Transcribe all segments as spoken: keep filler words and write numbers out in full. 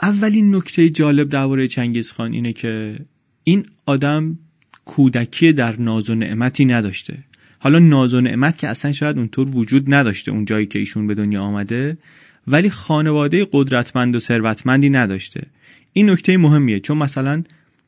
اولین نکته جالب درباره چنگیزخان اینه که این آدم کودکی در ناز و نعمتی نداشته. حالا ناز و نعمت که اصلا شاید اونطور وجود نداشته اون جایی که ایشون به دنیا آمده، ولی خانواده قدرتمند و ثروتمندی نداشته. این نکته مهمیه، چون مثلا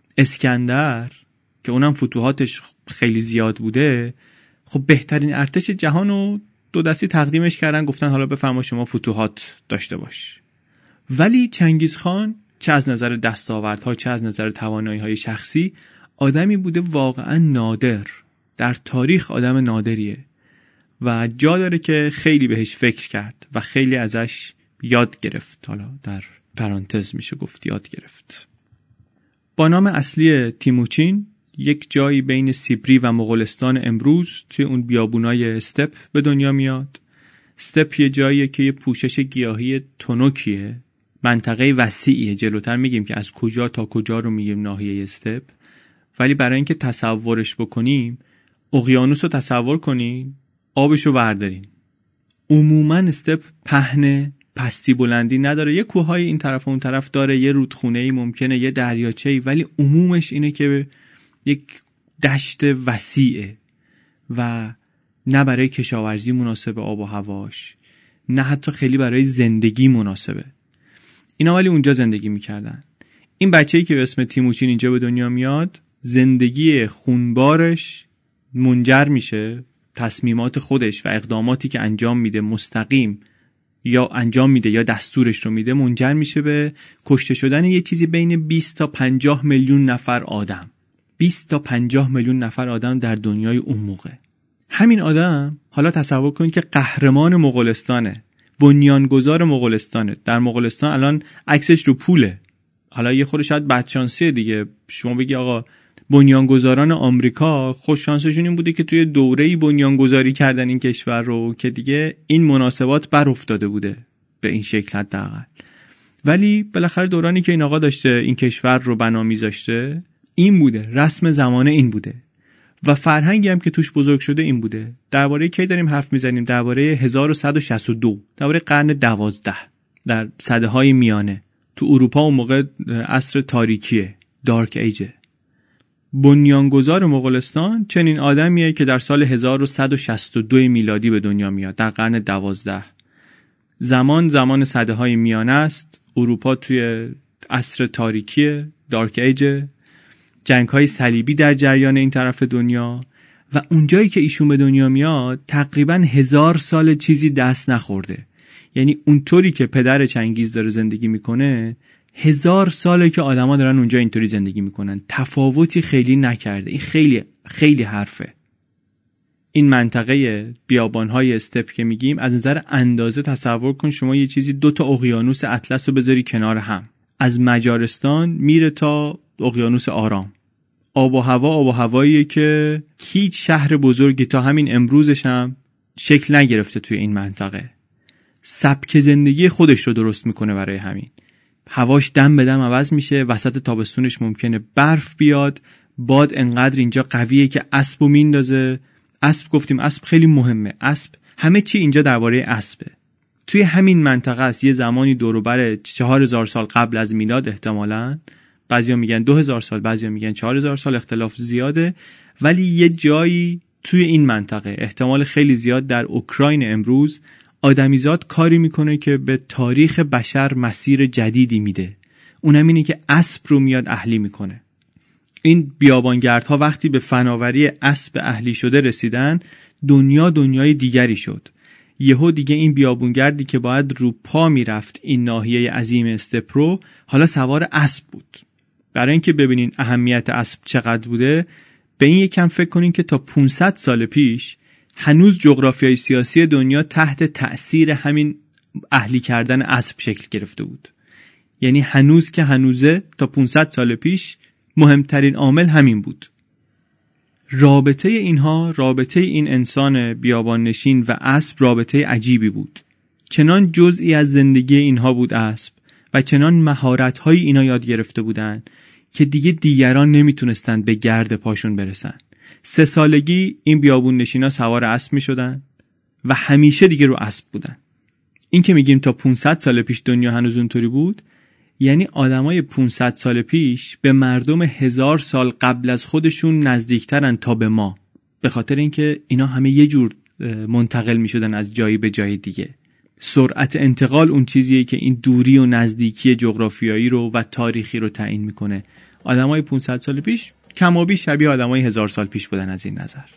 اسکندر که اونم فتوحاتش خیلی زیاد بوده، خب بهترین ارتش جهان رو دو دستی تقدیمش کردن، گفتن حالا بفرما شما فتوحات داشته باش. ولی چنگیزخان چه از نظر دستاوردها چه از نظر توانایی‌های شخصی آدمی بوده واقعا نادر، در تاریخ آدم نادریه و جا داره که خیلی بهش فکر کرد و خیلی ازش یاد گرفت. حالا در پرانتز میشه گفت یاد گرفت. با نام اصلی تیموچین یک جایی بین سیبری و مغولستان امروز توی اون بیابونای استپ به دنیا میاد. استپ یه جاییه که یه پوشش گیاهی تنوکیه، منطقه وسیعیه. جلوتر میگیم که از کجا تا کجا رو میگیم ناحیه استپ، ولی برای اینکه تصورش بکنیم اقیانوس رو تصور کنین، آبش رو بردارین. عموما استپ پهنه، پستی بلندی نداره، یه کوههای این طرف و اون طرف داره، یه رودخونه‌ای ممکنه، یه دریاچه‌ای، ولی عمومش اینه که یک دشت وسیعه و نه برای کشاورزی مناسب آب و هواش، نه حتی خیلی برای زندگی مناسبه. اینا ولی اونجا زندگی میکردن. این بچه‌ای که به اسم تیموچین اینجا به دنیا میاد، زندگی خونبارش منجر میشه، تصمیمات خودش و اقداماتی که انجام میده مستقیم یا انجام میده یا دستورش رو میده، منجر میشه به کشته شدن یه چیزی بین بیست تا پنجاه میلیون نفر آدم. بیست تا پنجاه میلیون نفر آدم در دنیای اون موقع. همین آدم حالا تصور کنید که قهرمان مغولستانه، بنیانگذار مغولستانه. در مغولستان الان عکسش رو پوله. حالا یه خورده شاید بدشانسیه دیگه، شما بگی آقا بنیانگذاران آمریکا خوش شانسشون این بوده که توی دوره‌ای بنیانگذاری کردن این کشور رو که دیگه این مناسبات بر افتاده بوده به این شکل حداقل. ولی بالاخره دورانی که این آقا داشته این کشور رو بنا می‌ذاشته این بوده، رسم زمانه این بوده و فرهنگی هم که توش بزرگ شده این بوده. درباره کی داریم حرف میزنیم؟ درباره هزار و صد و شصت و دو، درباره قرن دوازده، در سده‌های میانه. تو اروپا اون موقع عصر تاریکیه، دارک ایجه. بنیانگذار مغولستان چنین آدمیه که در سال هزار و صد و شصت و دو میلادی به دنیا میاد، در قرن دوازده. زمان زمان سده‌های میانه است، اروپا توی عصر تاریکیه، دارک ایجه. جنگ‌های صلیبی در جریان این طرف دنیا و اونجایی که ایشون به دنیا میاد تقریباً هزار سال چیزی دست نخورده. یعنی اونطوری که پدر چنگیز داره زندگی میکنه هزار ساله که آدما دارن اونجا اینطوری زندگی میکنن، تفاوتی خیلی نکرده. این خیلی خیلی حرفه. این منطقه بیابان‌های استپ که میگیم از نظر اندازه تصور کن شما یه چیزی دو تا اقیانوس اطلس رو بذاری کنار هم، از مجارستان میره تا اقیانوس آرام. آب و هوا آب و هواییه که هیچ شهر بزرگی تا همین امروزش هم شکل نگرفته توی این منطقه. سبک زندگی خودش رو درست میکنه برای همین. هواش دم به دم عوض میشه، وسط تابستونش ممکنه برف بیاد، باد انقدر اینجا قویه که اسبو میندازه. اسب گفتیم، اسب خیلی مهمه. اسب همه چی اینجا درباره اسبه. توی همین منطقه است یه زمانی دور و بر چهار هزار سال قبل از میلاد احتمالاً، بعضیا میگن دو هزار سال، بعضیا میگن چهار هزار سال، اختلاف زیاده، ولی یه جایی توی این منطقه احتمال خیلی زیاد در اوکراین امروز آدمیزاد کاری میکنه که به تاریخ بشر مسیر جدیدی میده. اونم اینه که اسب رو میاد اهلی میکنه. این بیابانگردها وقتی به فناوری اسب اهلی شده رسیدن، دنیا دنیای دیگری شد. یهو دیگه این بیابونگردی که باید رو پا میرفت این ناحیه عظیم استپرو، حالا سوار اسب بود. برای اینکه ببینین اهمیت اسب چقدر بوده، به این یکم فکر کنین که تا پانصد سال پیش هنوز جغرافیای سیاسی دنیا تحت تأثیر همین اهلی کردن اسب شکل گرفته بود. یعنی هنوز که هنوزه تا پانصد سال پیش مهمترین عامل همین بود. رابطه اینها، رابطه این انسان بیابان نشین و اسب رابطه عجیبی بود. چنان جزئی از زندگی اینها بود اسب و چنان مهارت‌های اینا یاد گرفته بودن که دیگه دیگران نمیتونستن به گرد پاشون برسن. سه سالگی این بیابون نشینا سوار اسب میشدن و همیشه دیگه رو اسب بودن. این که میگیم تا پانصد سال پیش دنیا هنوز اونطوری بود، یعنی آدمای پانصد سال پیش به مردم هزار سال قبل از خودشون نزدیکترن تا به ما، به خاطر اینکه اینا همه یه جور منتقل می شدن از جایی به جای دیگه. سرعت انتقال اون چیزیه که این دوری و نزدیکی جغرافیایی رو و تاریخی رو تعیین میکنه. آدمای پانصد سال پیش کم و بیش شبیه آدمای هزار سال پیش بودن از این نظر.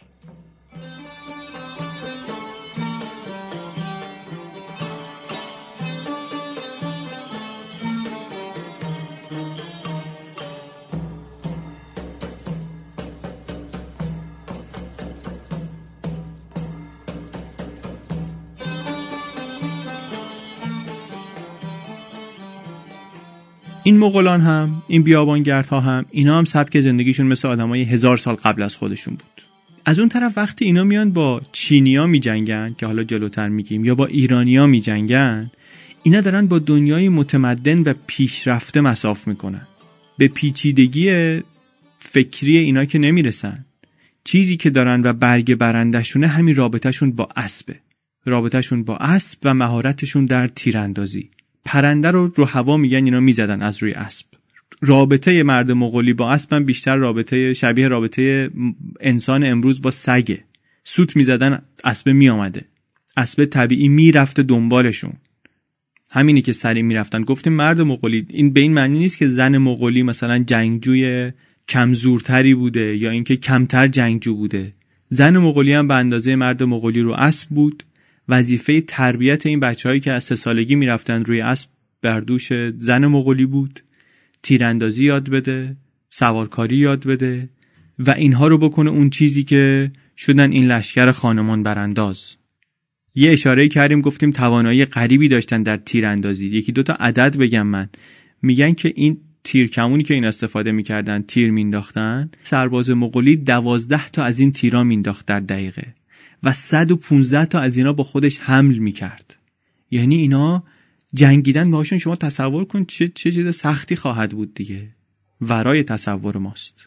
این مغولان هم، این بیابانگردها هم، اینا هم سبک زندگیشون مثل آدمای هزار سال قبل از خودشون بود. از اون طرف وقتی اینا میان با چینیا می جنگن که حالا جلوتر میگیم، یا با ایرانیا می جنگن، اینا دارن با دنیای متمدن و پیشرفته مصاف میکنن. به پیچیدگی فکری اینا که نمیرسن. چیزی که دارن و برگ برندشونه همین رابطهشون با اسبه. رابطهشون با اسب و مهارتشون در تیراندازی. پرنده رو رو هوا میگن اینا میزدن از روی اسب. رابطه مرد مغولی با اسب هم بیشتر رابطه شبیه رابطه انسان امروز با سگه. سوت میزدن، اسب میامده. اسب طبیعی میرفته دنبالشون. همینی که سری میرفتن. گفتیم مرد مغولی، این به این معنی نیست که زن مغولی مثلا جنگجوی کمزورتری بوده یا اینکه کمتر جنگجو بوده. زن مغولی هم به اندازه مرد مغولی رو اسب بود. وظیفه تربیت این بچه‌هایی که از سه سالگی میرفتن روی اسب بر دوش زن مغولی بود. تیراندازی یاد بده، سوارکاری یاد بده و اینها رو بکنه اون چیزی که شدن این لشکر خانمان برانداز. یه اشاره کردیم، گفتیم توانایی غریبی داشتن در تیراندازی. یکی دوتا عدد بگم من. میگن که این تیرکمونی که این استفاده میکردن، تیر مینداختن، سرباز مغولی دوازده تا از این تیرا مینداخت در دقیقه و صد و پانزده تا از اینا با خودش حمل میکرد. یعنی اینا جنگیدن باهاشون، شما تصور کن چه چه چیز سختی خواهد بود دیگه، ورای تصور ماست.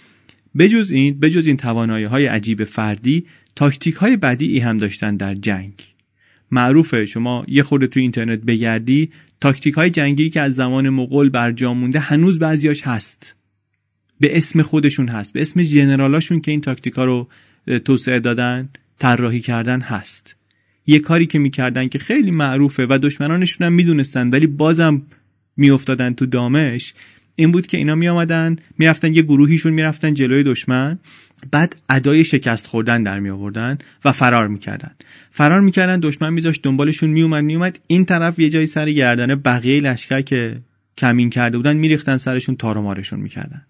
بجز این بجز این توانایی‌های عجیب فردی، تاکتیک‌های بدیعی هم داشتن در جنگ. معروفه، شما یه خورده تو اینترنت بگردی، تاکتیک‌های جنگی که از زمان مغول برجا مونده هنوز بعضیاش هست. به اسم خودشون هست، به اسم ژنرالاشون که این تاکتیکا رو توسعه دادن، طراحی کردن هست. یه کاری که میکردن که خیلی معروفه و دشمنانشون هم میدونستن ولی بازم میافتادن تو دامش، این بود که اینا میامدن میرفتن یه گروهیشون میرفتن جلوی دشمن، بعد ادای شکست خوردن در می آوردن و فرار میکردن. فرار میکردن، دشمن میذاشت دنبالشون میومد میومد این طرف یه جای سر گردنه بقیه لشکر که کمین کرده بودن میریختن سرشون، تار و مارشون میکردن.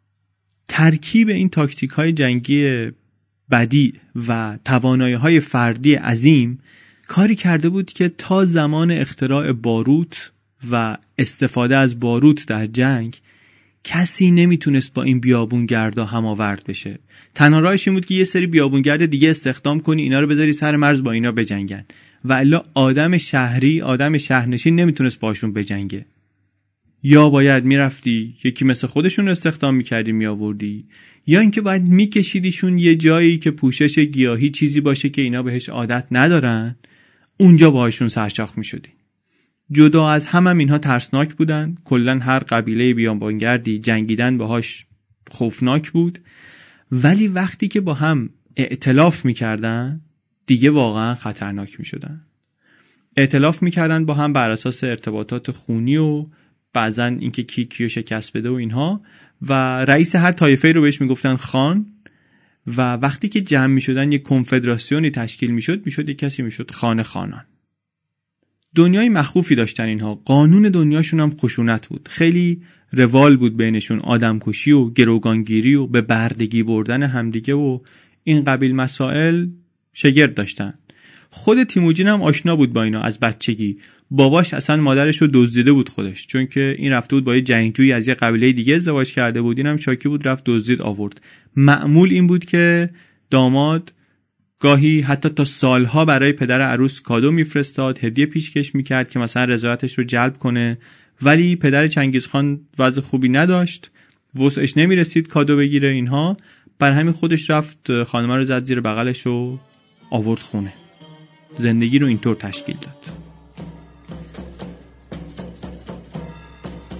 ترکیب این تاکتیک های جنگی بدیع و توانایی‌های فردی عظیم کاری کرده بود که تا زمان اختراع باروت و استفاده از باروت در جنگ کسی نمیتونست با این بیابونگردا هماورد بشه. تنها راهش این بود که یه سری بیابونگرد دیگه استخدام کنی، اینا رو بذاری سر مرز با اینا بجنگن، و الا آدم شهری، آدم شهرنشین نمیتونست باشون بجنگه. یا باید میرفتی یکی مثل خودشون استخدام میکردی میآوردی، یا اینکه باید میکشیدیشون یه جایی که پوشش گیاهی چیزی باشه که اینا بهش عادت ندارن، اونجا باهاشون سرشاخ میشدی. جدا از هم, هم اینها ترسناک بودن. کلن هر قبیله بیابانگردی جنگیدن باهاش خوفناک بود، ولی وقتی که با هم ائتلاف میکردن دیگه واقعا خطرناک میشدن. ائتلاف میکردن با هم بر اساس ارتباطات خونی و بعضا اینکه کی کیو شکست بده و اینها، و رئیس هر طایفه رو بهش میگفتن خان، و وقتی که جمع میشدن یک کنفدراسیونی تشکیل میشد، میشد یک کسی میشد خان خانان. دنیای مخوفی داشتن اینها. قانون دنیاشون هم خشونت بود. خیلی روال بود بینشون، آدمکشی و گروگانگیری و به بردگی بردن همدیگه و این قبیل مسائل شگرد داشتن. خود تیموجین هم آشنا بود با اینا از بچگی. باباش اصلا مادرش رو دزدیده بود خودش، چون که این رفته بود با یه جنگجویی از یه قبیله دیگه ازدواج کرده بود، اینم شاکی بود رفت دزدید آورد. معمول این بود که داماد گاهی حتی تا سالها برای پدر عروس کادو میفرستاد، هدیه پیشکش میکرد که مثلا رضایتش رو جلب کنه، ولی پدر چنگیزخان وضع خوبی نداشت، وسعش نمیرسید کادو بگیره اینها، بر همین خودش رفت خانمه رو زد زیر بغلش و آورد خونه. زندگی رو اینطور تشکیل داد.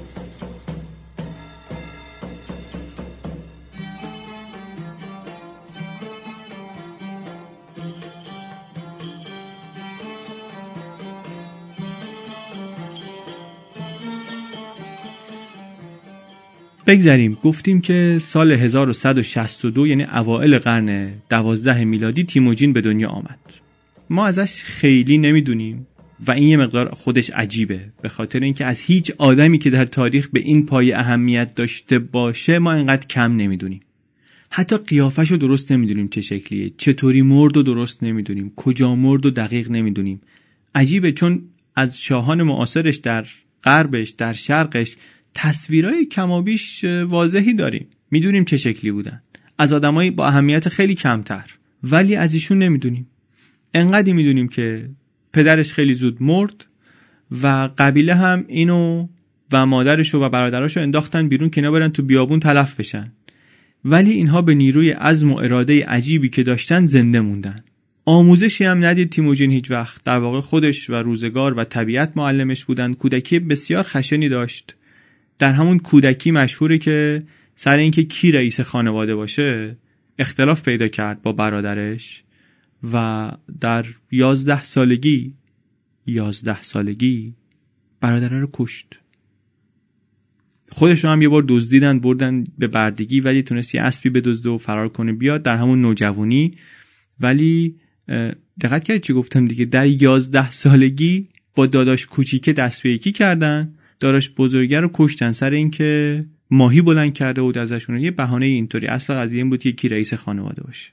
بگذاریم گفتیم که سال هزار و صد و شصت و دو یعنی اوایل قرن دوازده میلادی تیموجین به دنیا آمد. ما ازش خیلی نمیدونیم و این یه مقدار خودش عجیبه، به خاطر اینکه از هیچ آدمی که در تاریخ به این پایه اهمیت داشته باشه ما اینقدر کم نمیدونیم. حتی قیافش رو درست نمیدونیم چه شکلیه، چطوری مرد و درست نمیدونیم، کجا مرد و دقیق نمیدونیم. عجیبه چون از شاهان معاصرش در غربش در شرقش تصویرای کمابیش واضحی داریم، میدونیم چه شکلی بودن، از آدمای با اهمیت خیلی کمتر، ولی از ایشون نمیدونیم. انقدری میدونیم که پدرش خیلی زود مرد و قبیله هم اینو و مادرشو و برادراشو انداختن بیرون که اینا برن تو بیابون تلف بشن، ولی اینها به نیروی عزم و اراده عجیبی که داشتن زنده موندن. آموزشی هم ندید تیموجین هیچ وقت، در واقع خودش و روزگار و طبیعت معلمش بودن. کودکی بسیار خشنی داشت. در همون کودکی مشهوره که سر اینکه کی رئیس خانواده باشه اختلاف پیدا کرد با برادرش و در یازده سالگی یازده سالگی برادره رو کشت. خودش رو هم یه بار دزدیدن بردن به بردگی، ولی تونست یه اسبی بدزده و فرار کنه بیاد در همون نوجوانی. ولی دقت کردید چی گفتم دیگه، در یازده سالگی با داداش کوچیکه دست به یکی کردن، داداش بزرگه رو کشتن سر اینکه ماهی بلند کرده بود ازشون. یه بهانه اینطوری، اصل قضیه این بود که کی رئیس خانواده باشه.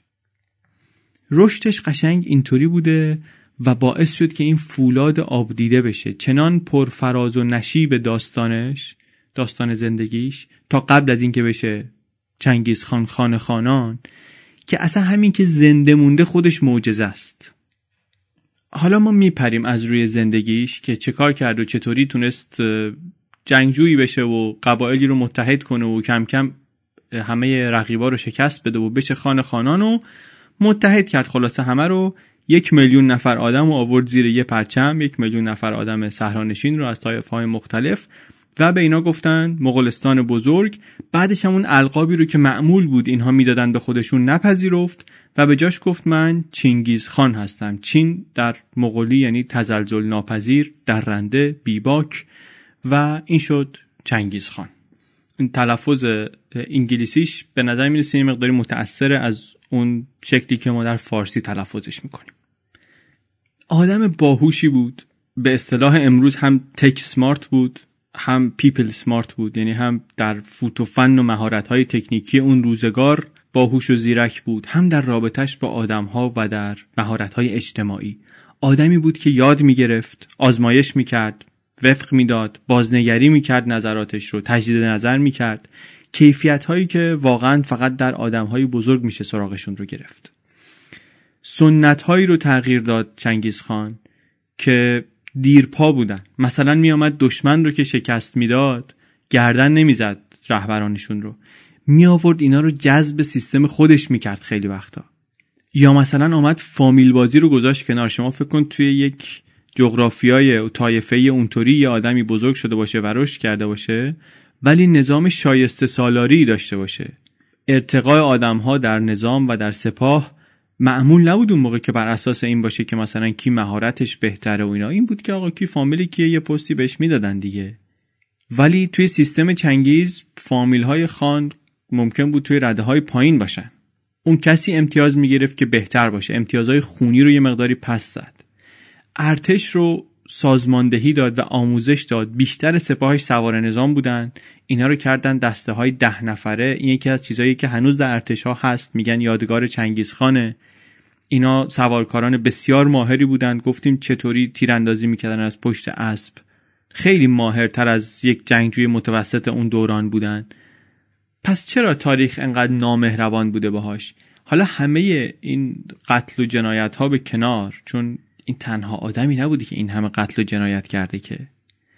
رشدش قشنگ اینطوری بوده و باعث شد که این فولاد آب دیده بشه، چنان پرفراز و نشیب داستانش، داستان زندگیش، تا قبل از این که بشه چنگیز خان خان خانان، که اصلا همین که زنده مونده خودش معجزه است. حالا ما میپریم از روی زندگیش که چه کار کرد و چطوری تونست جنگجویی بشه و قبایلی رو متحد کنه و کم کم همه رقیبا رو شکست بده و بشه خان خانان و متحد کرد. خلاصه همه رو، یک میلیون نفر آدم رو آورد زیر یه پرچم، یک میلیون نفر آدم صحرانشین رو از طایف‌های مختلف، و به اینا گفتن مغولستان بزرگ. بعدش همون القابی رو که معمول بود اینها میدادن به خودشون نپذیرفت و به جاش گفت من چنگیز خان هستم. چین در مغولی یعنی تزلزل ناپذیر، درنده، بیباک، و این شد چنگیز خان. این تلفظ انگلیسیش به نظر میرسه این مقداری متأثر از اون شکلی که ما در فارسی تلفظش میکنیم. آدم باهوشی بود، به اصطلاح امروز هم تک سمارت بود هم پیپل سمارت بود، یعنی هم در فوت و فن و مهارت‌های تکنیکی اون روزگار باهوش و زیرک بود، هم در رابطش با آدم‌ها و در مهارت‌های اجتماعی. آدمی بود که یاد می‌گرفت، آزمایش می‌کرد، وفق می‌داد، بازنگری می‌کرد، نظراتش رو تجدید نظر می‌کرد، کیفیت‌هایی که واقعاً فقط در آدم‌های بزرگ میشه سراغشون رو گرفت. سنت‌هایی رو تغییر داد چنگیز خان که دیرپا بودن. مثلا می آمد دشمن رو که شکست میداد گردن نمیزد رهبرانشون رو، می آورد اینا رو جذب سیستم خودش میکرد خیلی وقتا. یا مثلا آمد فامیل بازی رو گذاشت کنار. شما فکر کن توی یک جغرافیای و طایفه‌ای اونطوری یه آدمی بزرگ شده باشه و رشد کرده باشه، ولی نظام شایسته سالاری داشته باشه. ارتقاء آدم‌ها در نظام و در سپاه معمول نبود اون موقع که بر اساس این باشه که مثلا کی مهارتش بهتره و اینا. این بود که آقا کی فامیلی کیه یه پستی بهش میدادن دیگه. ولی توی سیستم چنگیز فامیل‌های خان ممکن بود توی رده‌های پایین باشن. اون کسی امتیاز میگرفت که بهتر باشه، امتیازهای خونی رو یه مقداری پس زد. ارتش رو سازماندهی داد و آموزش داد. بیشتر سپاهش سوار نظام بودن، اینا رو کردن دسته‌های ده نفره. این یکی از چیزایی که هنوز در ارتش‌ها هست، میگن یادگار چنگیزخانه. اینا سوارکاران بسیار ماهری بودن. گفتیم چطوری تیراندازی میکردن از پشت اسب، خیلی ماهرتر از یک جنگجوی متوسط اون دوران بودن. پس چرا تاریخ انقدر نامهربان بوده باهاش؟ حالا همه این قتل و جنایت ها به کنار، چون این تنها آدمی نبودی که این همه قتل و جنایت کرده، که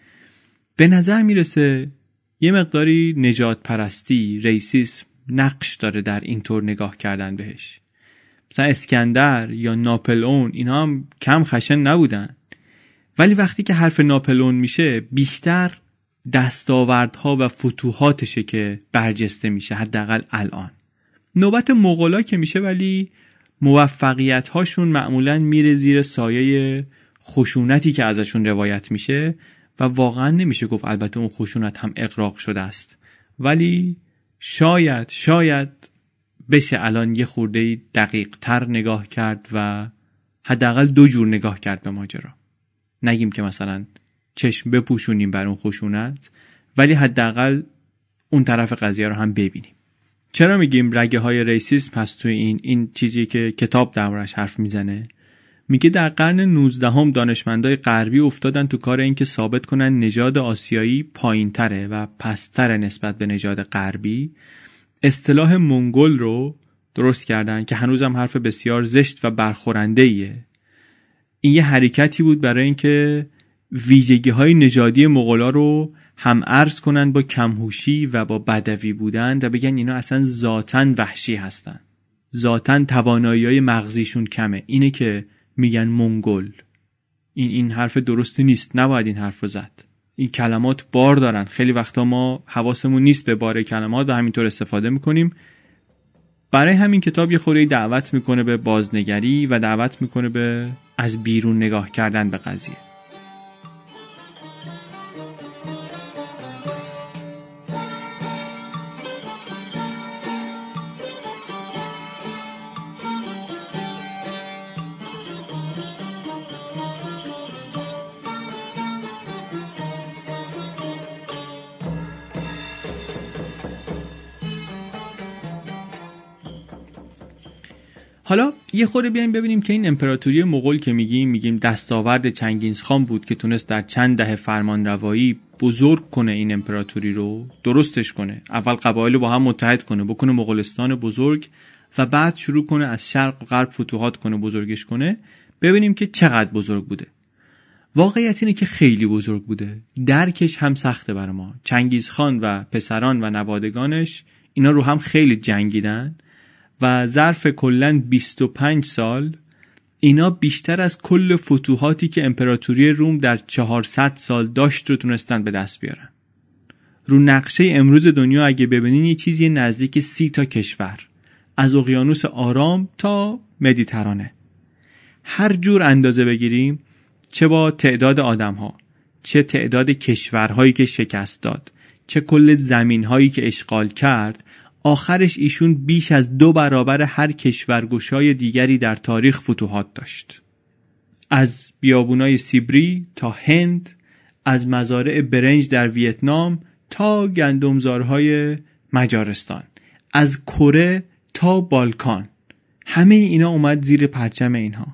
به نظر میرسه یه مقداری نجات پرستی، ریسیسم نقش داره در این طور نگاه کردن بهش. مثلا اسکندر یا ناپلئون اینا هم کم خشن نبودن، ولی وقتی که حرف ناپلئون میشه بیشتر دستاوردها و فتوحاتشه که برجسته میشه. حداقل الان نوبت مغولا که میشه، ولی موفقیت هاشون معمولاً میره زیر سایه خشونتی که ازشون روایت میشه و واقعا نمیشه گفت البته اون خشونت هم اغراق شده است، ولی شاید شاید بشه الان یه خورده دقیق تر نگاه کرد و حداقل دو جور نگاه کرد به ماجرا. نگیم که مثلا چشم بپوشونیم بر اون خشونت، ولی حداقل اون طرف قضیه رو هم ببینیم. چرا میگیم رگه های ریسیسم پس توی این این چیزی که کتاب دربارش حرف میزنه؟ میگه در قرن نوزدهم دانشمندای غربی افتادن تو کار این که ثابت کنن نژاد آسیایی پایین‌تره و پست‌تره نسبت به نژاد غربی. اصطلاح منگول رو درست کردن که هنوزم حرف بسیار زشت و برخورنده‌ایه. این یه حرکتی بود برای اینکه ویژگی‌های نژادی مغولا رو هم عرض کنن با کمهوشی و با بدوی بودن و بگن اینا اصلا ذاتاً وحشی هستن، ذاتاً توانایی‌های مغزیشون کمه. اینه که میگن منگول. این این حرف درستی نیست، نباید این حرف رو زد. این کلمات بار دارن، خیلی وقتا ما حواسمون نیست به بار کلمات و همینطور استفاده میکنیم. برای همین کتاب یه خورده دعوت میکنه به بازنگری و دعوت میکنه به از بیرون نگاه کردن به قضیه. حالا یه خورده بیایم ببینیم که این امپراتوری مغول که میگیم میگیم دستاورد چنگیز خان بود که تونست در چند دهه فرمانروایی بزرگ کنه این امپراتوری رو، درستش کنه. اول قبایل رو با هم متحد کنه، بکنه مغولستان بزرگ و بعد شروع کنه از شرق و غرب فتوحات کنه، بزرگش کنه. ببینیم که چقدر بزرگ بوده. واقعیت اینه که خیلی بزرگ بوده. درکش هم سخته برای ما. چنگیز خان و پسران و نوادگانش اینا رو هم خیلی جنگیدن و ظرف کلاً بیست و پنج سال اینا بیشتر از کل فتوحاتی که امپراتوری روم در چهارصد سال داشت رو تونستن به دست بیارن. رو نقشه امروز دنیا اگه ببینین یه چیزی نزدیک سی تا کشور، از اقیانوس آرام تا مدیترانه. هر جور اندازه بگیریم، چه با تعداد آدم‌ها، چه تعداد کشورهایی که شکست داد، چه کل زمین‌هایی که اشغال کرد، آخرش ایشون بیش از دو برابر هر کشورگشای دیگری در تاریخ فتوحات داشت. از بیابونای سیبری تا هند، از مزارع برنج در ویتنام تا گندمزارهای مجارستان، از کره تا بالکان، همه اینا اومد زیر پرچم اینها.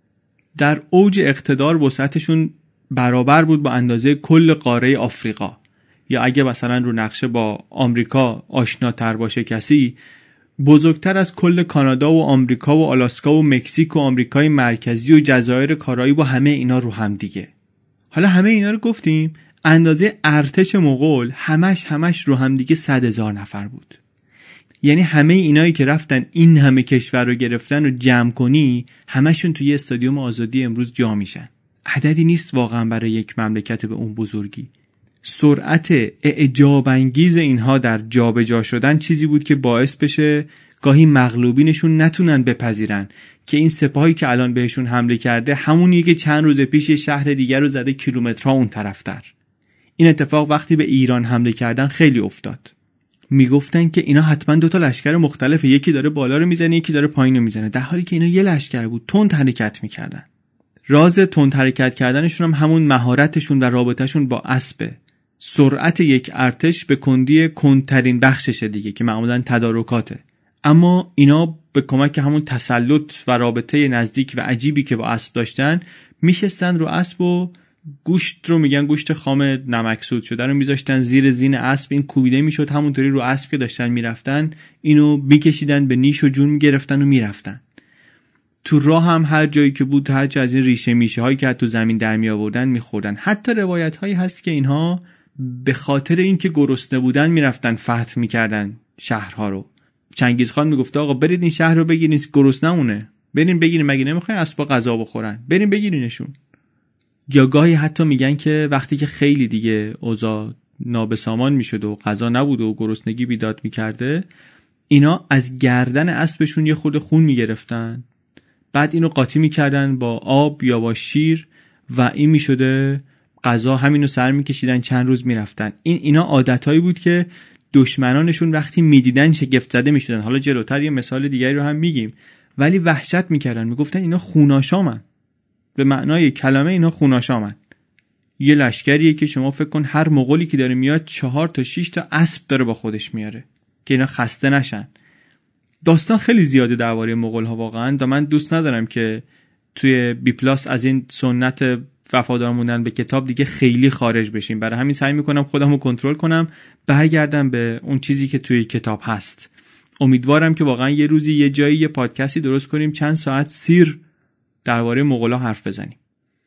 در اوج اقتدار وسعتشون برابر بود با اندازه کل قاره آفریقا. یا اگه مثلا رو نقشه با آمریکا آشناتر باشه کسی، بزرگتر از کل کانادا و آمریکا و آلاسکا و مکزیک و آمریکای مرکزی و جزایر کارائیب و همه اینا رو هم دیگه. حالا همه اینا رو گفتیم، اندازه ارتش مغول همش همش رو هم دیگه صد هزار نفر بود. یعنی همه اینایی که رفتن این همه کشور رو گرفتن و جمع کنی، همشون توی استادیوم آزادی امروز جا میشن. عددی نیست واقعا برای یک مملکت به اون بزرگی. سرعت اعجاب انگیز اینها در جابجا شدن چیزی بود که باعث بشه گاهی مغلوبینشون نتونن بپذیرن که این سپاهی که الان بهشون حمله کرده همونیه که چند روز پیش شهر دیگر رو زده کیلومترها اون طرفتر. این اتفاق وقتی به ایران حمله کردن خیلی افتاد. میگفتن که اینا حتما دوتا لشکر مختلفه، یکی داره بالا رو میزنه یکی داره پایین رو میزنه، در حالی که اینا یه لشکر بود، تند حرکت میکردن. راز تند حرکت کردنشون هم همون مهارتشون و رابطهشون با اسبه. سرعت یک ارتش به کندی کندترین بخششه دیگه که معمولا تدارکاته، اما اینا به کمک همون تسلط و رابطه نزدیک و عجیبی که با اسب داشتن میشستن رو اسب و گوشت رو، میگن گوشت خام نمکسود شده رو میذاشتن زیر زین اسب، این کوبیده میشد، همونطوری رو اسب که داشتن میرفتن اینو میکشیدن به نیش و جون میگرفتن و میرفتن. تو راه هم هر جایی که بود هر جا از این ریشه میشه هایی که تو زمین در می آوردن میخوردن. حتی روایت هایی هست که اینها به خاطر اینکه گرسنه بودن میرفتن فتح میکردن شهرها رو. چنگیز خان میگفت آقا برید این شهر رو بگیرین، گرسنه‌مونه، برین بگیرین، مگه نمیخواین اسبا غذا بخورن، برین بگیرینشون. یا گاهی حتی میگن که وقتی که خیلی دیگه اوضاع نابسامان میشد و غذا نبود و گرسنگی بیداد میکرده، اینا از گردن اسبشون یه خورده خون میگرفتن، بعد اینو قاطی میکردن با آب یا با شیر و این میشده غذا، همینو سر میکشیدن، چند روز میرفتن. این اینا عادتایی بود که دشمنانشون وقتی میدیدن شگفت زده میشدن. حالا جلوتر یه مثال دیگری رو هم میگیم، ولی وحشت میکردن، میگفتن اینا خوناشامن، به معنای کلمه اینا خوناشامن. یه لشکریه که شما فکر کن هر مغولی که داره میاد چهار تا شش تا اسب داره با خودش میاره که اینا خسته نشن. داستان خیلی زیاده درباره مغول‌ها واقعا، و من دوست ندارم که توی بی پلاس از این سنت وفادار موندن به کتاب دیگه خیلی خارج بشیم. برای همین سعی میکنم خودم رو کنترل کنم، برگردم به اون چیزی که توی کتاب هست. امیدوارم که واقعا یه روزی یه جایی یه پادکستی درست کنیم چند ساعت سیر درباره مغول‌ها حرف بزنیم.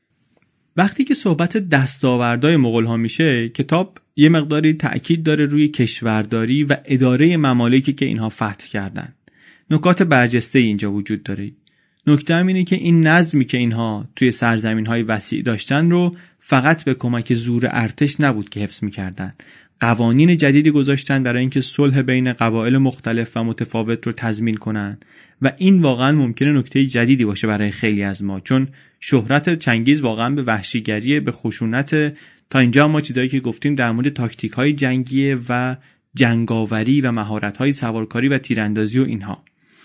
وقتی که صحبت دستاوردهای مغول‌ها میشه، کتاب یه مقداری تأکید داره روی کشورداری و اداره ممالکی که اینها فتح کردن. نکات برجسته اینجا وجود داره. نکته هم اینه که این نظمی که اینها توی سرزمین‌های وسیع داشتن رو فقط به کمک زور ارتش نبود که حفظ می‌کردن. قوانین جدیدی گذاشتن برای اینکه صلح بین قبایل مختلف و متفاوت رو تضمین کنن، و این واقعا ممکنه نکته جدیدی باشه برای خیلی از ما، چون شهرت چنگیز واقعا به وحشیگری، به خشونت. تا اینجا ما چیزایی که گفتیم در مورد تاکتیک‌های جنگی و جنگاوری و مهارت‌های سوارکاری و تیراندازی و اینها.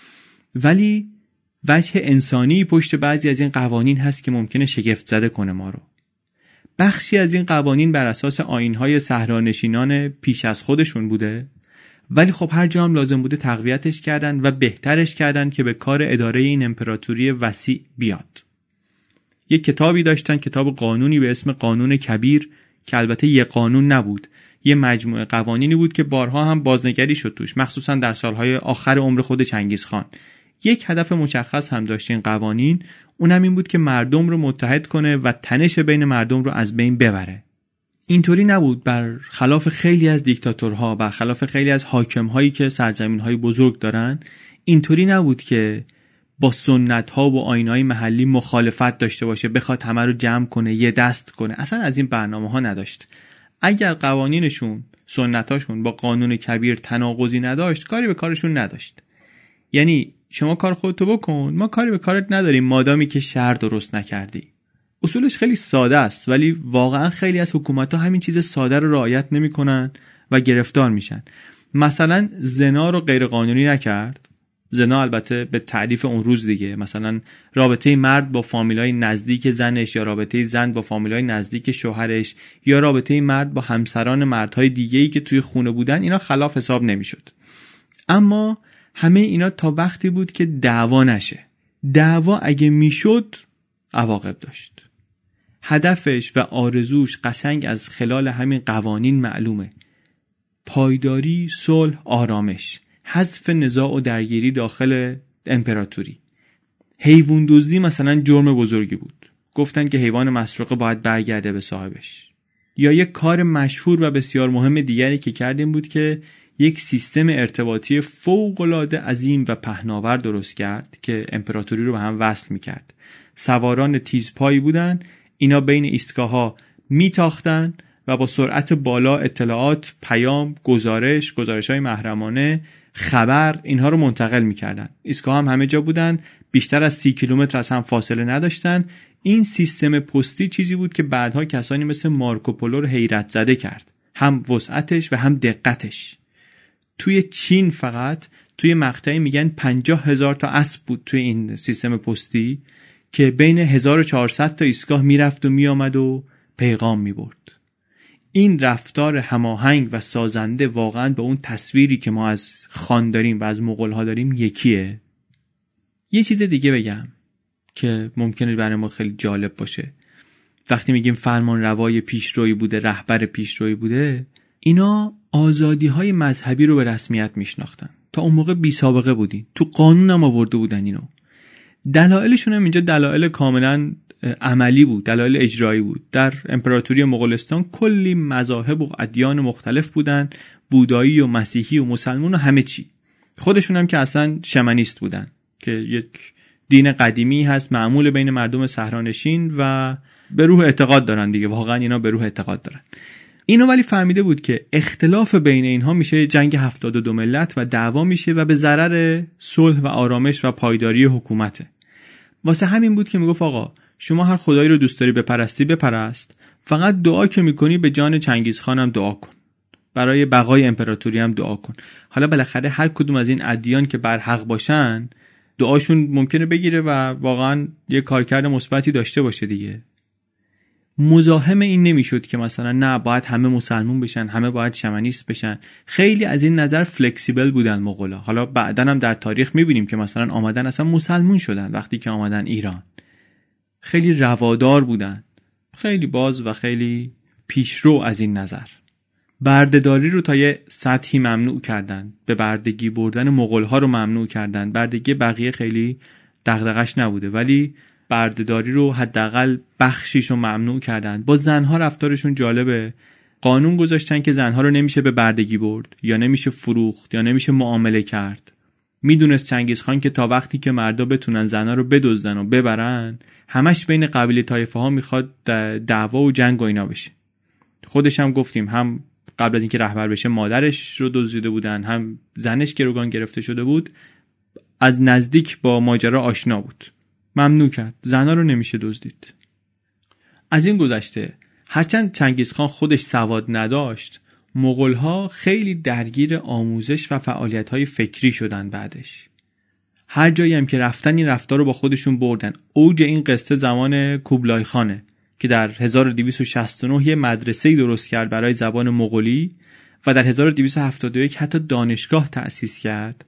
ولی وجه انسانی پشت بعضی از این قوانین هست که ممکنه شگفت زده کنه ما رو. بخشی از این قوانین بر اساس آیین‌های صحرانشینان پیش از خودشون بوده، ولی خب هر جا هم لازم بوده تقویتش کردن و بهترش کردن که به کار اداره این امپراتوری وسیع بیاد. یک کتابی داشتن، کتاب قانونی به اسم قانون کبیر، که البته یه قانون نبود، یه مجموعه قوانینی بود که بارها هم بازنگری شد توش، مخصوصا در سالهای آخر عمر خود چنگیزخان. یک هدف مشخص هم داشت این قوانین، اونم این بود که مردم رو متحد کنه و تنش بین مردم رو از بین ببره. اینطوری نبود، بر خلاف خیلی از دیکتاتورها، بر خلاف خیلی از حاکم‌هایی که سرزمین‌های بزرگ دارن، اینطوری نبود که با سنت‌ها و آیین‌های محلی مخالفت داشته باشه، بخواد همه رو جمع کنه، یه دست کنه. اصلا از این برنامه‌ها نداشت. اگر قوانینشون، سنتاشون با قانون کبیر تناقضی نداشت، کاری به کارشون نداشت. یعنی شما کار خودتو بکن، ما کاری به کارت نداریم مادامی که شر درست نکردی. اصولش خیلی ساده است، ولی واقعا خیلی از حکومت‌ها همین چیز ساده رو رعایت نمی‌کنن و گرفتار میشن. مثلا زنا رو غیر قانونی نکرد. زنا البته به تعریف اون روز دیگه، مثلا رابطه مرد با فامیلای نزدیک زنش، یا رابطه زن با فامیلای نزدیک شوهرش، یا رابطه مرد با همسران مردهای دیگه‌ای که توی خونه بودن، اینا خلاف حساب نمی‌شد. اما همه اینا تا وقتی بود که دعوا نشه. دعوا اگه میشد عواقب داشت. هدفش و آرزوش قشنگ از خلال همین قوانین معلومه: پایداری، صلح، آرامش، حذف نزاع و درگیری داخل امپراتوری. حیوان دزدی مثلا جرم بزرگی بود، گفتن که حیوان مسروقه باید برگرده به صاحبش. یا یک کار مشهور و بسیار مهم دیگری که کردیم بود که یک سیستم ارتباطی فوق‌العاده عظیم و پهناور درست کرد که امپراتوری رو به هم وصل می‌کرد. سواران تیزپایی بودن، اینا بین ایستگاه‌ها میتاختن و با سرعت بالا اطلاعات، پیام، گزارش، گزارش‌های محرمانه، خبر، اینها رو منتقل می‌کردن. ایستگاه‌ها هم همه جا بودن، بیشتر از سی کیلومتر از هم فاصله نداشتن. این سیستم پستی چیزی بود که بعدها کسانی مثل مارکوپولو رو حیرت زده کرد، هم وسعتش و هم دقتش. توی چین فقط توی مقطعی میگن پنجاه هزار تا اسب بود توی این سیستم پستی که بین هزار و چهارصد تا ایستگاه میرفت و میامد و پیغام میبرد. این رفتار هماهنگ و سازنده واقعا به اون تصویری که ما از خان داریم و از مغول‌ها داریم یکیه. یه چیز دیگه بگم که ممکنه برای ما خیلی جالب باشه. وقتی میگیم فرمان روای پیشروی بوده، رهبر پیشروی بوده، اینا آزادی‌های مذهبی رو به رسمیت میشناختن. تا اون موقع بی سابقه بودین، تو قانون هم آورده بودن اینو. دلایلشون هم اینجا دلایل کاملا عملی بود، دلایل اجرایی بود. در امپراتوری مغولستان کلی مذاهب و ادیان مختلف بودن، بودایی و مسیحی و مسلمان و همه چی. خودشون هم که اصلا شمنیست بودن که یک دین قدیمی هست معمول بین مردم صحرانشین و به روح اعتقاد دارن دیگه. واقعا اینا به روح اعتقاد دارن. اینو ولی فهمیده بود که اختلاف بین اینها میشه جنگ هفتاد و دو ملت و دعوا میشه و به ضرر صلح و آرامش و پایداری حکومته. واسه همین بود که میگفت آقا شما هر خدایی رو دوست داری بپرستی بپرست، فقط دعا که میکنی به جان چنگیزخان هم دعا کن. برای بقای امپراتوری هم دعا کن. حالا بالاخره هر کدوم از این ادیان که بر حق باشن دعاشون ممکنه بگیره و واقعا یه کارکرد مثبتی داشته باشه دیگه. مزاحم این نمیشد که مثلا نه باید همه مسلمون بشن، همه باید شمنیست بشن. خیلی از این نظر فلکسیبل بودن مغولا. حالا بعداً هم در تاریخ میبینیم که مثلا آمدن اصلا مسلمون شدن وقتی که آمدن ایران. خیلی روادار بودن، خیلی باز و خیلی پیشرو از این نظر. بردهداری رو تا یه سطحی ممنوع کردن، به بردگی بردن مغول‌ها رو ممنوع کردن. بردگی بقیه خیلی دغدغش نبوده، ولی بردهداری رو حداقل بخشیش رو ممنوع کردن. با زنها رفتارشون جالبه. قانون گذاشتن که زنها رو نمیشه به بردگی برد یا نمیشه فروخت یا نمیشه معامله کرد. میدونست چنگیزخان که تا وقتی که مردا بتونن زنها رو بدزدن و ببرن، همش بین قبیله طایفه ها میخواد دعوا و جنگ و اینا بشه. خودش هم گفتیم هم قبل از اینکه رهبر بشه مادرش رو دزدیده بودن، هم زنش گروگان گرفته شده بود. از نزدیک با ماجرا آشنا بود. ممنوع کرد، زنها رو نمیشه دزدید. از این گذشته هرچند چنگیزخان خودش سواد نداشت، مغول‌ها خیلی درگیر آموزش و فعالیت‌های فکری شدن بعدش. هر جایی هم که رفتن این رفتار رو با خودشون بردن. اوج این قصه زمان کوبلای خانه که در هزار و دویست و شصت و نه یه مدرسه‌ای درست کرد برای زبان مغولی و در هزار و دویست و هفتاد و یک حتی دانشگاه تأسیس کرد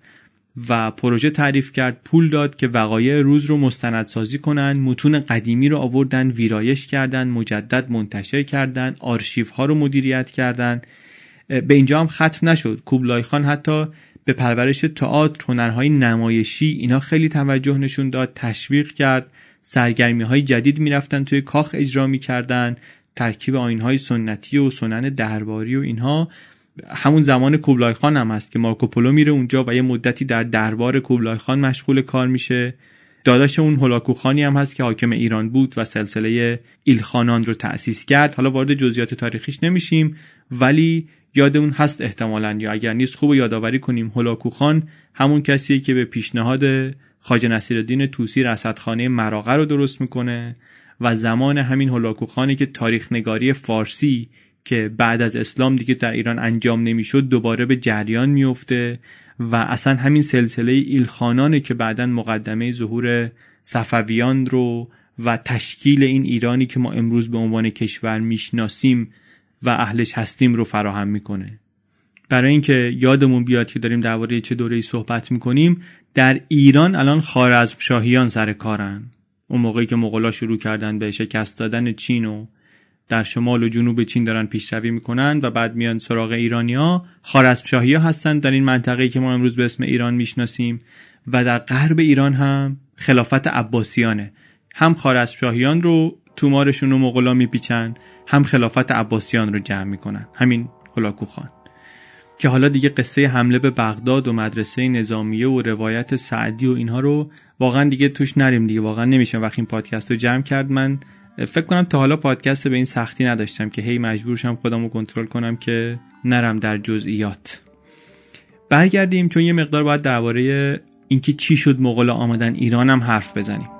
و پروژه تعریف کرد، پول داد که وقایع روز رو مستندسازی کنن، متون قدیمی رو آوردن، ویرایش کردن، مجدد منتشر کردن، آرشیوها رو مدیریت کردن. به اینجا هم ختم نشد. کوبلای خان حتی به پرورش تئاتر، هنرهای نمایشی اینا خیلی توجه نشون داد، تشویق کرد. سرگرمی‌های جدید می‌رفتن توی کاخ اجرا می‌کردن، ترکیب آیین‌های سنتی و سنن درباری و اینها. همون زمان کوبلای خان هم هست که مارکوپولو میره اونجا و یه مدتی در دربار کوبلای خان مشغول کار میشه. داداش اون هولاکو خانی هم هست که حاکم ایران بود و سلسله ایلخانان رو تأسیس کرد. حالا وارد جزئیات تاریخیش نمیشیم، ولی یادمون هست احتمالاً، یا اگر نیست خوب یادآوری کنیم، هولاکو خان همون کسیه که به پیشنهاد خواجه نصیرالدین طوسی رصدخانه مراغه رو درست میکنه و زمان همین هولاکو خانی که تاریخ نگاری فارسی که بعد از اسلام دیگه در ایران انجام نمیشد دوباره به جریان میفته و اصلا همین سلسله ایلخانانه که بعداً مقدمه ظهور صفویان رو و تشکیل این ایرانی که ما امروز به عنوان کشور میشناسیم و اهلش هستیم رو فراهم میکنه. برای اینکه یادمون بیاد که داریم درباره چه دوره‌ای صحبت میکنیم، در ایران الان خوارزمشاهیان سر کارن. اون موقعی که مغولا شروع کردن به شکست دادن چین و در شمال و جنوب چین دارن پیشروی میکنن و بعد میان سراغ ایرانیا، خوارزمشاهی‌ها هستن در این منطقه‌ای که ما امروز به اسم ایران میشناسیم. و در غرب ایران هم خلافت عباسیانه. هم خوارزمشاهیان رو تومارشون رو مغولا میپیچن، هم خلافت عباسیان رو جمع میکنن، همین هولاکو خان. که حالا دیگه قصه حمله به بغداد و مدرسه نظامیه و روایت سعدی و اینها رو واقعا دیگه توش نریم دیگه. واقعا نمیشه وقتی این پادکست رو جمع کرد. من فکر کنم تا حالا پادکست به این سختی نداشتم که هی مجبور شم خودم رو کنترل کنم که نرم در جزئیات. برگردیم چون یه مقدار باید درباره اینکه چی شد مغولا آمدن ایران هم حرف بزنیم.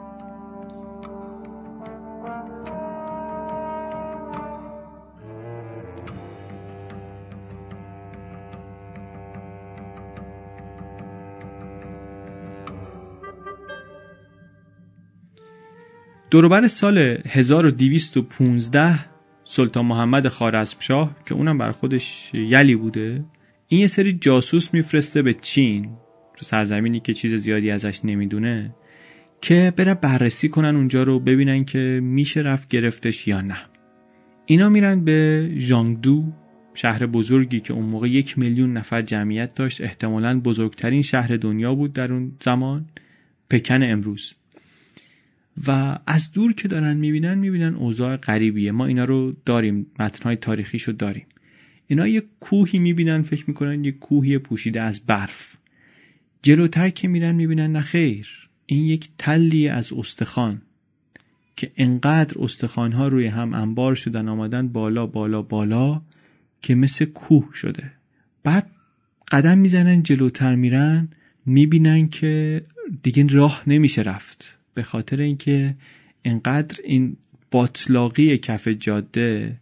دوروبر سال هزار و دویست و پانزده سلطان محمد خوارزمشاه که اونم بر خودش یلی بوده، این یه سری جاسوس میفرسته به چین، سرزمینی که چیز زیادی ازش نمیدونه، که بره بررسی کنن اونجا رو، ببینن که میشه رفت گرفتش یا نه. اینا میرن به ژانگدو، شهر بزرگی که اون موقع یک میلیون نفر جمعیت داشت، احتمالاً بزرگترین شهر دنیا بود در اون زمان، پکن امروز. و از دور که دارن میبینن میبینن اوضاع غریبیه. ما اینا رو داریم، متنهای تاریخیشو داریم. اینا یه کوهی میبینن، فکر میکنن یه کوهی پوشیده از برف. جلوتر که میرن میبینن نه خیر، این یک تلی از استخوان که انقدر استخوانها روی هم انبار شدن، آمدن بالا بالا بالا که مثل کوه شده. بعد قدم میزنن جلوتر میرن، میبینن که دیگه راه نمیشه رفت، به خاطر اینکه انقدر این باطلاقی کف جاده،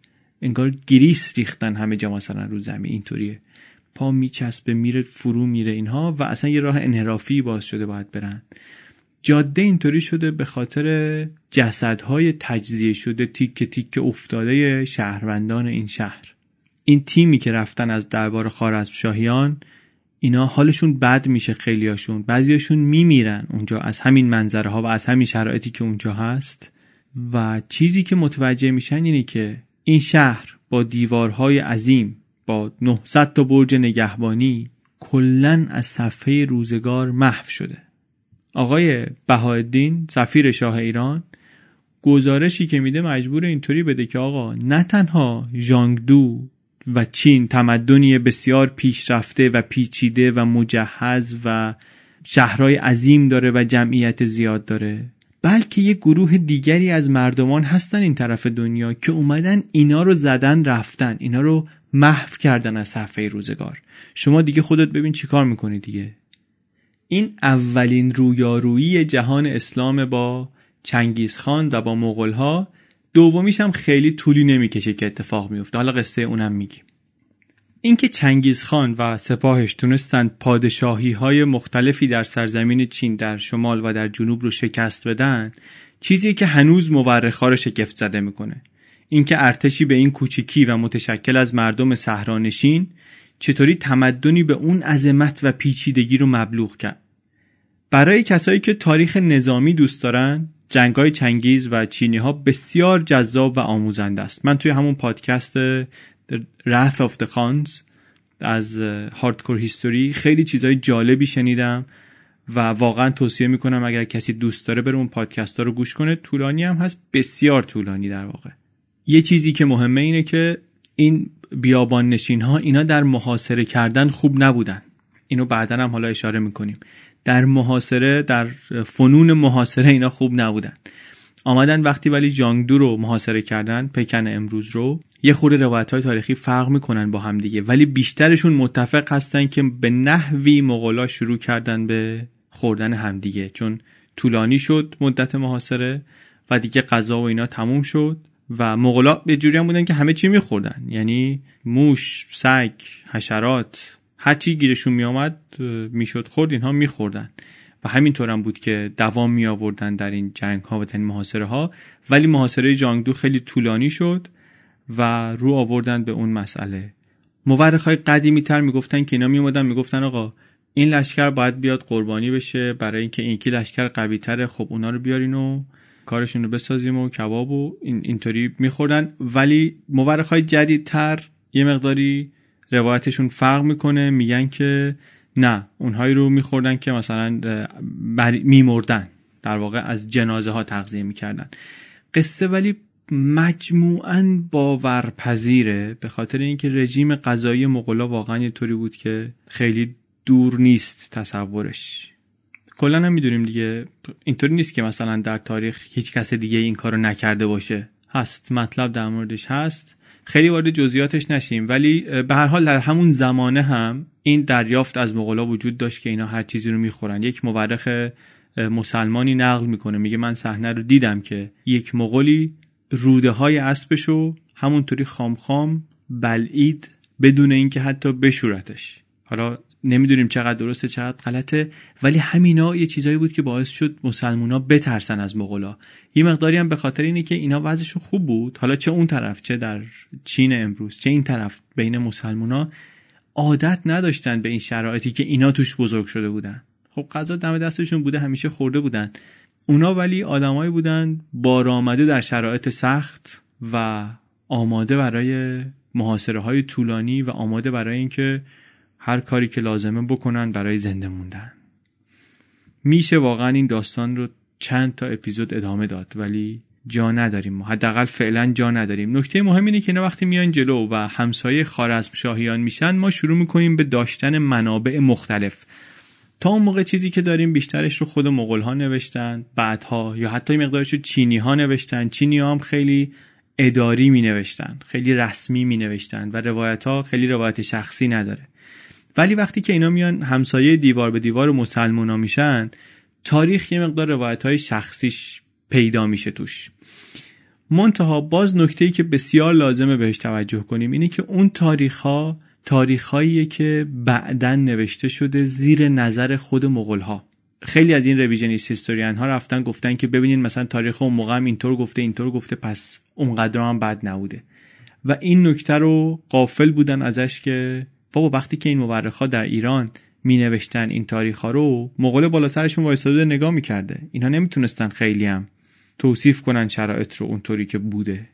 انگار گریس ریختن همه جا مثلا رو زمین، اینطوریه، پا میچسبه میره فرو میره اینها و اصلا یه راه انحرافی باز شده باید برن. جاده اینطوری شده به خاطر جسدهای تجزیه شده تیکه تیکه افتاده شهروندان این شهر. این تیمی که رفتن از دربار خوارزمشاهیان، اینا حالشون بد میشه، خیلیاشون بعضیاشون میمیرن اونجا از همین منظره ها و از همین شرایطی که اونجا هست. و چیزی که متوجه میشن اینه که این شهر با دیوارهای عظیم با نهصد تا برج نگهبانی کلن از صفحه روزگار محو شده. آقای بهاءالدین سفیر شاه ایران گزارشی که میده مجبور اینطوری بده که آقا نه تنها ژانگدو و چین تمدنی بسیار پیشرفته و پیچیده و مجهز و شهرهای عظیم داره و جمعیت زیاد داره، بلکه یه گروه دیگری از مردمان هستن این طرف دنیا که اومدن اینا رو زدن رفتن، اینا رو محو کردن از صفحه روزگار. شما دیگه خودت ببین چی کار میکنی دیگه. این اولین رویارویی جهان اسلام با چنگیزخان و با مغول‌ها. دومیش هم خیلی طولی نمیکشه که اتفاق میفته، حالا قصه اونم میگیم. اینکه چنگیزخان و سپاهش تونستن پادشاهی‌های مختلفی در سرزمین چین در شمال و در جنوب رو شکست بدن، چیزی که هنوز مورخ‌ها رو شگفت زده میکنه. اینکه ارتشی به این کوچیکی و متشکل از مردم صحرانشین چطوری تمدنی به اون عظمت و پیچیدگی رو مبلوغ کرد. برای کسایی که تاریخ نظامی دوست دارن، جنگ‌های چنگیز و چینی‌ها بسیار جذاب و آموزنده است. من توی همون پادکست Wrath of the Khans از هاردکور هیستوری خیلی چیزای جالبی شنیدم و واقعا توصیه میکنم اگر کسی دوست داره بره اون پادکست ها رو گوش کنه. طولانی هم هست، بسیار طولانی در واقع. یه چیزی که مهمه اینه که این بیابان نشین ها اینا در محاصره کردن خوب نبودن. اینو بعداً هم حالا اشاره میکنیم. در محاصره، در فنون محاصره اینا خوب نبودن. آمدن وقتی ولی ژانگدو رو محاصره کردن، پکن امروز رو، یه خورده روایت‌های تاریخی فرق میکنن با هم دیگه، ولی بیشترشون متفق هستن که به نحوی مغولا شروع کردن به خوردن همدیگه، چون طولانی شد مدت محاصره و دیگه غذا و اینا تموم شد و مغولا به جوری هم بودن که همه چی میخوردن، یعنی موش، سگ، حشرات، هر چی گیرشون میامد میشد خورد، اینها میخوردن و همینطور هم بود که دوام می آوردن در این جنگ ها و در این محاصره ها. ولی محاصره ژانگدو خیلی طولانی شد و رو آوردن به اون مسئله. مورخای قدیمی تر می گفتن که اینا می اومدن می گفتن آقا این لشکر باید بیاد قربانی بشه برای اینکه این کی لشکر قوی تره، خب اونا رو بیارین و کارشون رو بسازیم و کباب و این اینطوری میخوردن. ولی مورخای جدیدتر یه مقداری روایتشون فرق میکنه، میگن که نه، اونهایی رو میخوردن که مثلا میمردن، در واقع از جنازه ها تغذیه میکردن. قصه ولی مجموعاً باورپذیره به خاطر اینکه رژیم غذایی مغولا واقعا یه طوری بود که خیلی دور نیست تصورش. کلا هم میدونیم دیگه اینطوری نیست که مثلا در تاریخ هیچ کس دیگه این کارو نکرده باشه. هست، مطلب در موردش هست، خیلی وارد جزئیاتش نشیم، ولی به هر حال در همون زمانه هم این دریافت از مغولا وجود داشت که اینا هر چیزی رو میخورن. یک مورخ مسلمانی نقل میکنه، میگه من صحنه رو دیدم که یک مغولی روده های اسبشو همونطوری خام خام بلعید بدون اینکه حتی بشورتش. حالا نمیدونیم چقدر درسته چقدر غلطه، ولی همینا یه چیزایی بود که باعث شد مسلمونا بترسن از مغولا. یه مقداری هم به خاطر اینه که اینا وضعشون خوب بود، حالا چه اون طرف چه در چین امروز چه این طرف بین مسلمونا عادت نداشتن به این شرایطی که اینا توش بزرگ شده بودن. خب غذا دم دستشون بوده، همیشه خورده بودن. اونا ولی آدمایی بودن بارآمده در شرایط سخت و آماده برای محاصره های طولانی و آماده برای اینکه هر کاری که لازمه بکنن برای زنده موندن. میشه واقعا این داستان رو چند تا اپیزود ادامه داد، ولی جا نداریم، ما حداقل فعلا جا نداریم. نکته مهم اینه که اینا وقتی میان جلو و همسایه خوارزمشاهیان میشن، ما شروع میکنیم به داشتن منابع مختلف. تا اون موقع چیزی که داریم بیشترش رو خود مغول‌ها نوشتن، بعدها یا حتی مقدارش رو چینی‌ها نوشتن. چینی‌ها هم خیلی اداری می نوشتن، خیلی رسمی می نوشتن و روایت‌ها خیلی روایت شخصی نداره. ولی وقتی که اینا میان همسایه دیوار به دیوار مسلمونا میشن، تاریخ یه مقدار روایت‌های شخصیش پیدا میشه توش. منتها باز نکته‌ای که بسیار لازمه بهش توجه کنیم اینه که اون تاریخ‌ها تاریخ‌هاییه که بعداً نوشته شده زیر نظر خود مغول‌ها. خیلی از این ریویژنیست هیستوریان ها رفتن گفتن که ببینین مثلا تاریخ اون موقع هم اینطور گفته اینطور گفته پس اونقدر هم بد نبوده و این نکته رو غافل بودن ازش که بابا وقتی که این مورخ‌ها در ایران می نوشتن این تاریخ‌ها رو مغول بالا سرشون وایساده نگاه می‌کرده. اینا نمیتونستن خیلی هم توصیف کنن شرایط رو اونطوری که بوده.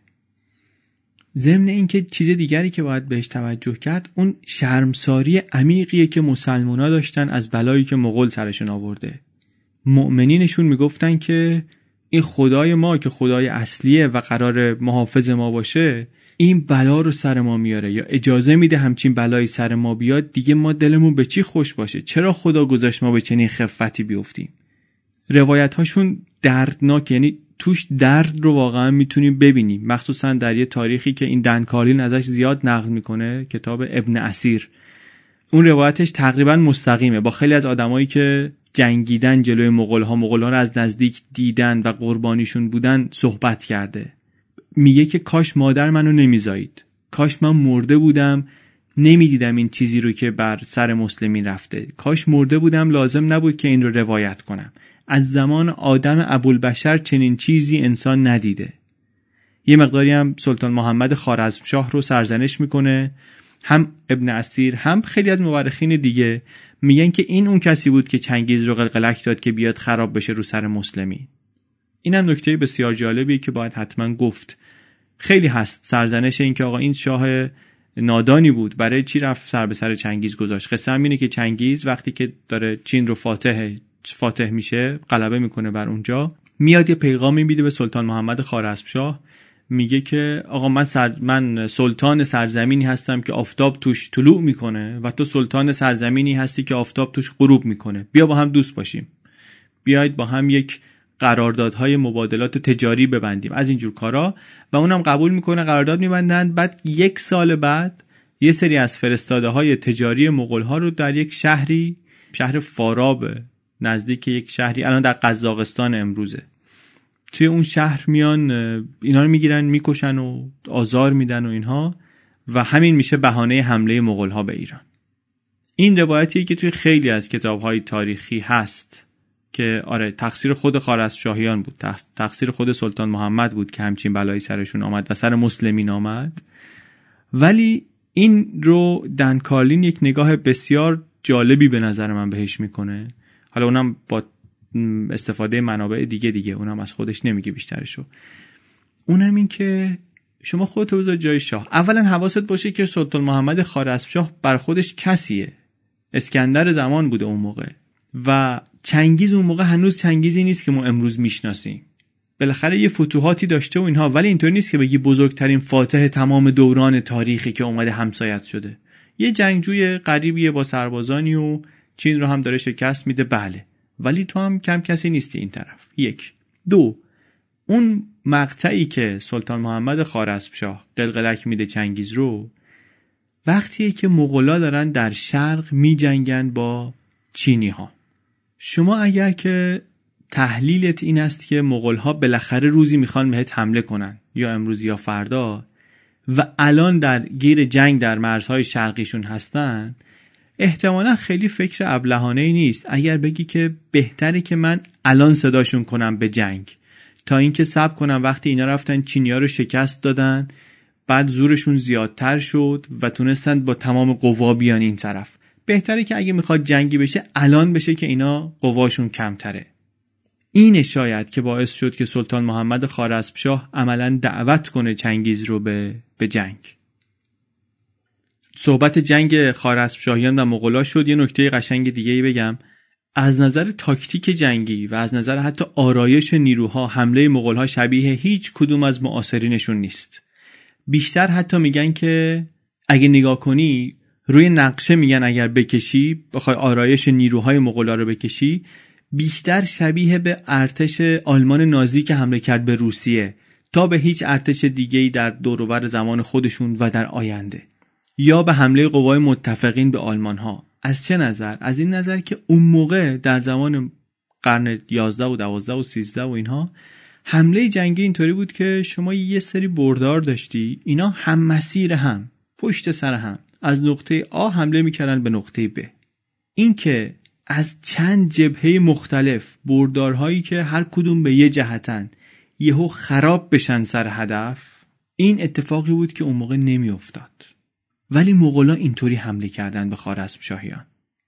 ضمن این که چیز دیگری که باید بهش توجه کرد اون شرمساری عمیقیه که مسلمونا داشتن از بلایی که مغول سرشون آورده. مؤمنینشون میگفتن که این خدای ما که خدای اصلیه و قرار محافظ ما باشه این بلا رو سر ما میاره یا اجازه میده همچین بلایی سر ما بیاد، دیگه ما دلمون به چی خوش باشه؟ چرا خدا گذاشت ما به چنین خفتی بیفتیم؟ روایت هاشون دردناک، یعنی توش درد رو واقعا میتونیم ببینیم، مخصوصا در یه تاریخی که این دن کارلین ازش زیاد نقل میکنه، کتاب ابن اسیر. اون روایتش تقریبا مستقیمه با خیلی از آدمایی که جنگیدن جلوی مغول‌ها، مغول‌ها رو از نزدیک دیدن و قربانیشون بودن صحبت کرده. میگه که کاش مادر منو نمیزایید، کاش من مرده بودم نمیدیدم این چیزی رو که بر سر مسلمین رفته، کاش مرده بودم لازم نبود که این رو روایت کنم. از زمان آدم ابوالبشر چنین چیزی انسان ندیده. یه مقداری هم سلطان محمد خوارزمشاه رو سرزنش میکنه، هم ابن اسیر هم خیلی از مورخین دیگه میگن که این اون کسی بود که چنگیز رو قلقلک داد که بیاد خراب بشه رو سر مسلمین. اینم نکته بسیار جالبیه که باید حتما گفت. خیلی هست سرزنش این که آقا این شاه نادانی بود، برای چی رفت سر به سر چنگیز گذاشت. قصه هم اینه که چنگیز وقتی که داره چین رو فاتح فاتح میشه، غلبه میکنه بر اونجا، میاد یه پیغامی میده به سلطان محمد خوارزمشاه، میگه که آقا من سر من سلطان سرزمینی هستم که آفتاب توش طلوع میکنه و تو سلطان سرزمینی هستی که آفتاب توش غروب میکنه، بیا با هم دوست باشیم، بیاید با هم یک قراردادهای مبادلات تجاری ببندیم از اینجور کارا. و اونم قبول میکنه، قرارداد میبندن. بعد یک سال بعد یه سری از فرستاده های تجاری مغول ها رو در یک شهری، شهر فاراب نزدیک یک شهری الان در قزاقستان امروزه، توی اون شهر میان اینا رو میگیرن میکشن و آزار میدن و اینها، و همین میشه بهانه حمله مغول ها به ایران. این روایتیه که توی خیلی از کتاب‌های تاریخی هست که آره تقصیر خود خوارزمشاهیان بود، تقصیر خود سلطان محمد بود که همچین بلایی سرشون آمد و سر مسلمین آمد. ولی این رو دن کارلین یک نگاه بسیار جالبی به نظر من بهش میکنه. حالا اونم با استفاده منابع دیگه دیگه اونم از خودش نمیگه بیشترشو. اونم این که شما خودتو بذار جای شاه. اولا حواست باشه که سلطان محمد خوارزمشاه بر خودش کسیه، اسکندر زمان بوده اون موقع و چنگیز اون موقع هنوز چنگیزی نیست که ما امروز میشناسیم. بالاخره یه فتوحاتی داشته و اینها، ولی اینطور نیست که بگی بزرگترین فاتح تمام دوران تاریخی که اومده همسایت شده. یه جنگجوی غریبیه با سربازانی و چین رو هم داره شکست میده، بله، ولی تو هم کم کسی نیستی این طرف. یک. دو، اون مقطعی که سلطان محمد خوارزمشاه قلقلک میده چنگیز رو، وقتیه که مغولا دارن در شرق میجنگن با چینی ها. شما اگر که تحلیلت این است که مغول‌ها بالاخره روزی میخوان بهت حمله کنن، یا امروز یا فردا، و الان در گیر جنگ در مرزهای شرقیشون هستن، احتمالا خیلی فکر ابلهانه‌ای نیست اگر بگی که بهتره که من الان صداشون کنم به جنگ تا اینکه صبر کنم وقتی اینا رفتن چینی‌ها رو شکست دادن، بعد زورشون زیادتر شد و تونستن با تمام قوا بیان این طرف. بهتره که اگه میخواد جنگی بشه الان بشه که اینا قواشون کمتره. این شاید که باعث شد که سلطان محمد خوارزمشاه عملاً دعوت کنه چنگیز رو به به جنگ. صحبت جنگ خوارزمشاهیان و مغولا شد. یه نکته قشنگ دیگه‌ای بگم. از نظر تاکتیک جنگی و از نظر حتی آرایش نیروها، حمله مغول‌ها شبیه هیچ کدوم از معاصرینشون نیست. بیشتر حتی میگن که اگه نگاه کنی روی نقشه، میگن اگر بکشی بخوای آرایش نیروهای مغولا رو بکشی، بیشتر شبیه به ارتش آلمان نازی که حمله کرد به روسیه تا به هیچ ارتش دیگه‌ای در دور و بر زمان خودشون و در آینده، یا به حمله قوای متفقین به آلمان‌ها. از چه نظر؟ از این نظر که اون موقع در زمان قرن یازده و دوازده و سیزده و اینها حمله جنگی اینطوری بود که شما یه سری بردار داشتی، اینا هم مسیر هم، پشت سر هم، از نقطه آ حمله میکردن به نقطه ب. این که از چند جبهه مختلف بردارهایی که هر کدوم به یه جهتن یهو خراب بشن سر هدف، این اتفاقی بود که اون موقع نمی افتاد. ولی مغولا اینطوری حمله کردن به خوارزمشاهیان،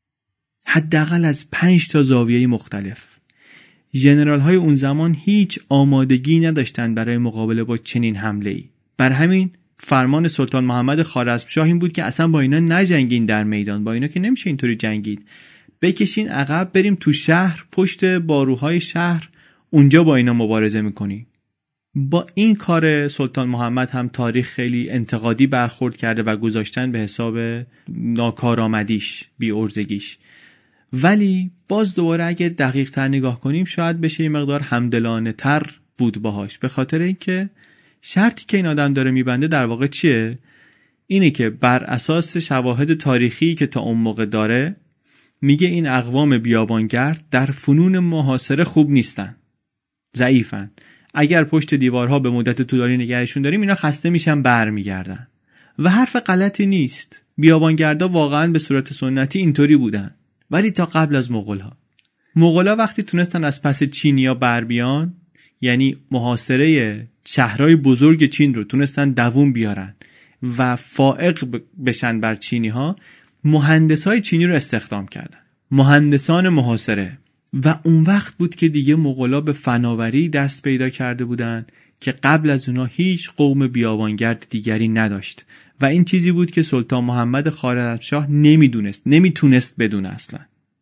حداقل از پنج تا زاویه مختلف. ژنرال های اون زمان هیچ آمادگی نداشتن برای مقابله با چنین حمله‌ای. بر همین فرمان سلطان محمد خوارزمشاه این بود که اصلا با اینا نجنگین در میدان، با اینا که نمیشه اینطوری جنگید، بکشین عقب، بریم تو شهر، پشت باروهای شهر، اونجا با اینا مبارزه میکنیم. با این کار سلطان محمد هم تاریخ خیلی انتقادی برخورد کرده و گذاشتن به حساب ناکارآمدیش، بی ارزگیش. ولی باز دوباره اگه دقیق تر نگاه کنیم شاید بشه یه مقدار همدلانه تر بود باهاش، به خاطر اینکه شرطی که این آدم داره میبنده در واقع چیه؟ اینه که بر اساس شواهد تاریخی که تا اون موقع داره میگه این اقوام بیابانگرد در فنون محاصره خوب نیستن، ضعیفن، اگر پشت دیوارها به مدت طولانی نگهشون داریم اینا خسته میشن برمیگردن. و حرف غلطی نیست، بیابانگردا واقعا به صورت سنتی اینطوری بودن، ولی تا قبل از مغول‌ها. مغول‌ها وقتی تونستن از پس چینیا بر بیان، یعنی محاصره شهرهای بزرگ چین رو تونستن دووم بیارن و فائق بشن بر چینی‌ها، مهندسای چینی رو استخدام کردن، مهندسان محاصره. و اون وقت بود که دیگه مغولا به فناوری دست پیدا کرده بودن که قبل از اونا هیچ قوم بیابانگرد دیگری نداشت و این چیزی بود که سلطان محمد خوارزمشاه نمیدونست، نمیتونست بدونه اصلا.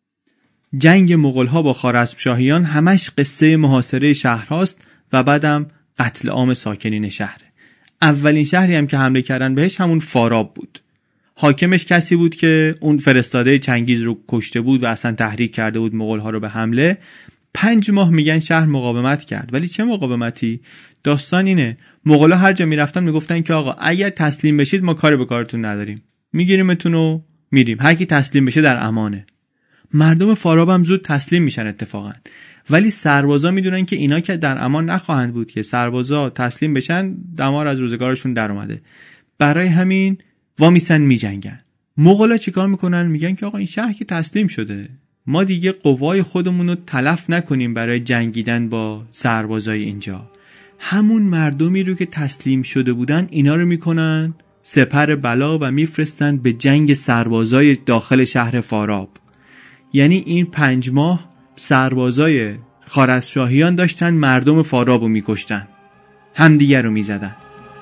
جنگ مغول‌ها با خوارزمشاهیان همش قصه محاصره شهرهاست و بعدم قتل عام ساکنین شهره. اولین شهری هم که حمله کردن بهش همون فاراب بود. حاکمش کسی بود که اون فرستاده چنگیز رو کشته بود و اصلا تحریک کرده بود مغول‌ها رو به حمله. پنج ماه میگن شهر مقاومت کرد. ولی چه مقاومتی؟ داستان اینه مغول‌ها هر جا میرفتن میگفتن که آقا اگر تسلیم بشید ما کاری به کارتون نداریم، میگیریمتون و میریم، هر کی تسلیم بشه در امانه. مردم فاراب هم زود تسلیم میشن اتفاقا، ولی سربازا میدونن که اینا که در امان نخواهند بود، که سربازا تسلیم بشن دمار از روزگارشون در اومده، برای همین وامیسن میجنگن. مغولا چیکار میکنن؟ میگن که آقا این شهر که تسلیم شده، ما دیگه قوای خودمون رو تلف نکنیم برای جنگیدن با سربازای اینجا. همون مردمی رو که تسلیم شده بودن اینا رو میکنن سپر بلا و میفرستن به جنگ سربازای داخل شهر فاراب. یعنی این پنج ماه سربازای خوارزمشاهیان داشتن مردم فاراب رو میکشتن، همدیگه رو میزدن.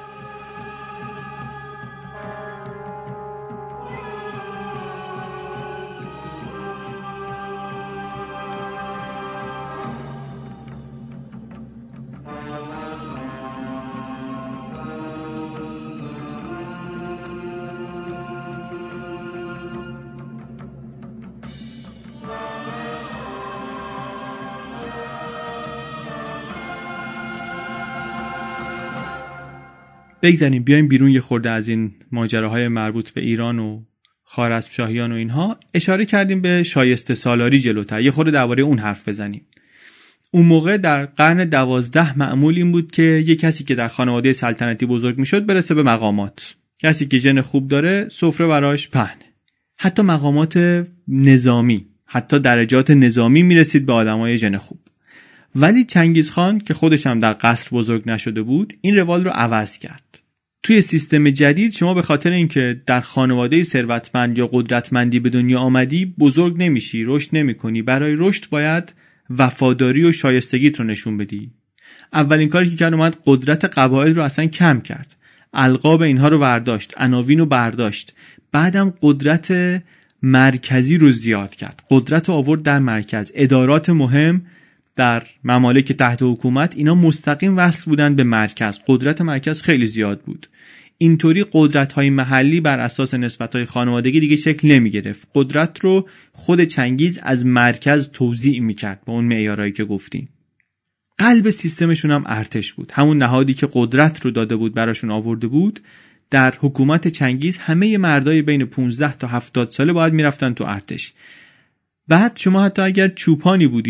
بگذاریم بیایم بیرون یه خورده از این ماجراهای مربوط به ایران و خوارزمشاهیان و اینها. اشاره کردیم به شایسته سالاری جلوتر، یه خورده درباره اون حرف بزنیم. اون موقع در قرن دوازده معمول این بود که یه کسی که در خانواده سلطنتی بزرگ میشد برسه به مقامات. کسی که ژن خوب داره سفره براش پهنه. حتی مقامات نظامی، حتی درجات نظامی میرسید به آدمای ژن خوب. ولی چنگیزخان که خودش هم در قصر بزرگ نشده بود این روال رو عوض کرد. توی سیستم جدید شما به خاطر اینکه در خانواده ثروتمند یا قدرتمندی به دنیا آمدی بزرگ نمیشی، رشد نمیکنی. برای رشد باید وفاداری و شایستگیت رو نشون بدی. اولین کاری که کرد اومد قدرت قبایل رو اصلا کم کرد، القاب اینها رو برداشت، عناوین رو برداشت. بعدم قدرت مرکزی رو زیاد کرد، قدرت رو آورد در مرکز. ادارات مهم در ممالک تحت حکومت اینا مستقیم وصل بودن به مرکز، قدرت مرکز خیلی زیاد بود. اینطوری قدرت‌های محلی بر اساس نسبت‌های خانوادگی دیگه شکل نمی‌گرفت. قدرت رو خود چنگیز از مرکز توزیع می‌کرد با اون معیارایی که گفتیم. قلب سیستمشون هم ارتش بود، همون نهادی که قدرت رو داده بود براشون آورده بود. در حکومت چنگیز همه مردای بین پانزده تا هفتاد ساله باید میرفتن تو ارتش. بعد شما حتی اگر چوپانی بودی،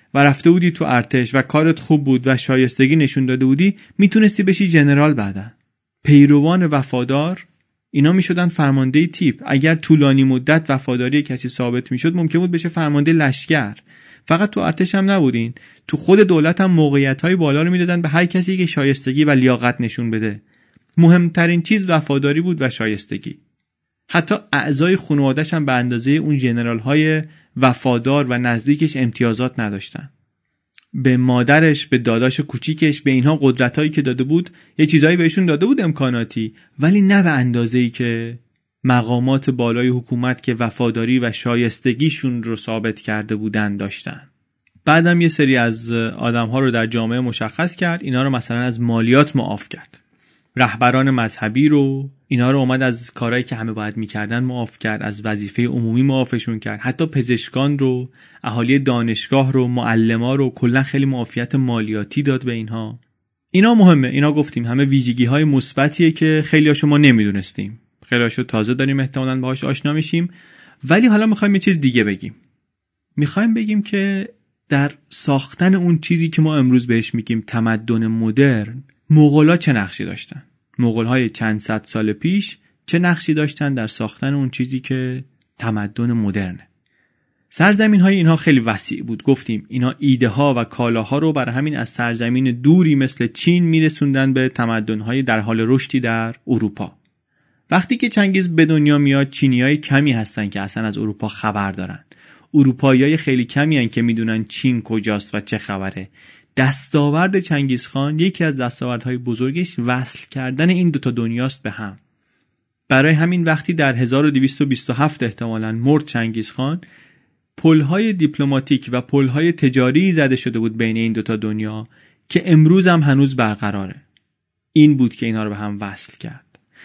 و رفته بودی تو ارتش و کارت خوب بود و شایستگی نشون داده بودی، میتونستی بشی جنرال بعداً. پیروان وفادار اینا میشدن فرمانده تیپ. اگر طولانی مدت وفاداری کسی ثابت میشد ممکن بود بشه فرمانده لشکر. فقط تو ارتش هم نبودین، تو خود دولت هم موقعیت‌های بالا رو میدادن به هر کسی که شایستگی و لیاقت نشون بده. مهمترین چیز وفاداری بود و شایستگی. حتی اعضای خانواده‌اش هم به اندازه اون ژنرال‌های وفادار و نزدیکش امتیازات نداشتن. به مادرش، به داداش کوچیکش، به اینها قدرتایی که داده بود، یه چیزایی بهشون داده بود امکاناتی، ولی نه به اندازه‌ای که مقامات بالای حکومت که وفاداری و شایستگیشون رو ثابت کرده بودن داشتن. بعدم یه سری از آدم‌ها رو در جامعه مشخص کرد، اینا رو مثلا از مالیات معاف کرد. رهبران مذهبی رو، اینا رو اومد از کارهایی که همه باید میکردن معاف کرد، از وظیفه عمومی معافشون کرد. حتی پزشکان رو، اهالی دانشگاه رو، معلما رو کلا خیلی معافیت مالیاتی داد به اینها. اینا مهمه، اینا گفتیم همه ویژگی‌های مثبتیه که خیلیاشو ما نمیدونستیم. خیلیاشو تازه داریم احتمالاً باهاش آشنا میشیم. ولی حالا میخوایم یه چیز دیگه بگیم. میخوایم بگیم که در ساختن اون چیزی که ما امروز بهش میگیم تمدن مدرن، مغول‌ها چه نقشی داشتن؟ مغول‌های چند صد سال پیش چه نقشی داشتن در ساختن اون چیزی که تمدن مدرنه؟ سرزمین‌های اینها خیلی وسیع بود. گفتیم اینا ایده‌ها و کالاها رو برای همین از سرزمین دوری مثل چین میرسوندن به تمدن‌های در حال رشدی در اروپا. وقتی که چنگیز به دنیا میاد، چینیای کمی هستن که اصلا از اروپا خبر دارن. اروپاییای خیلی کمی هستن که میدونن چین کجاست و چه خبره. دستاورد چنگیزخان، یکی از دستاوردهای بزرگش وصل کردن این دوتا دنیاست به هم. برای همین وقتی در هزار و دویست و بیست و هفت احتمالاً مرد چنگیزخان، پل‌های دیپلماتیک و پل‌های تجاری زده شده بود بین این دوتا دنیا که امروز هم هنوز برقراره. این بود که اینا رو به هم وصل کرد.